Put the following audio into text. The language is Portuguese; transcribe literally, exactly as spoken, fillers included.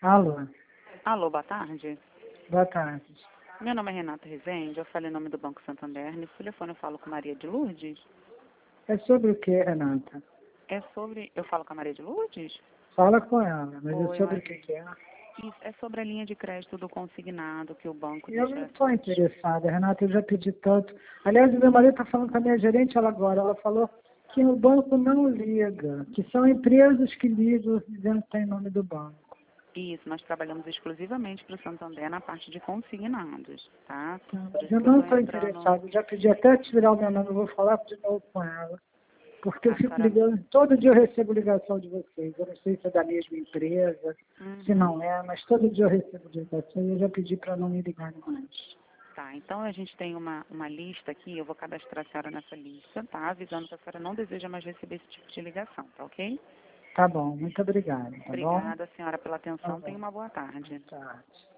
Alô, Alô, boa tarde. boa tarde. Meu nome é Renata Rezende, eu falei em nome do Banco Santander. Nesse telefone eu falo com Maria de Lourdes. É sobre o que, Renata? É sobre... Eu falo com a Maria de Lourdes? Fala com ela, mas Oi, é sobre o Maria. que que é? Isso, é sobre a linha de crédito do consignado que o banco Eu deixa... não estou interessada, Renata, eu já pedi tanto. Aliás, o meu marido está falando com a minha gerente ela agora. Ela falou que o banco não liga, que são empresas que ligam dizendo que tem nome do banco. Isso, nós trabalhamos exclusivamente para o Santander na parte de consignados, tá? Tá, Por mas isso eu que eu não estou estou entrando... interessada. Eu já pedi até tirar o meu nome, eu vou falar de novo com ela. Porque eu A fico senhora... ligando, todo dia eu recebo ligação de vocês. Eu não sei se é da mesma empresa, se Uhum. não é, mas todo dia eu recebo ligação e eu já pedi para não me ligar mais. Tá, então a gente tem uma, uma lista aqui, eu vou cadastrar a senhora nessa lista, tá? Avisando que a senhora não deseja mais receber esse tipo de ligação, tá ok? Tá bom, muito obrigada, tá bom? Obrigada, senhora, pela Tá atenção. Tenha bom. uma boa tarde. Boa tarde.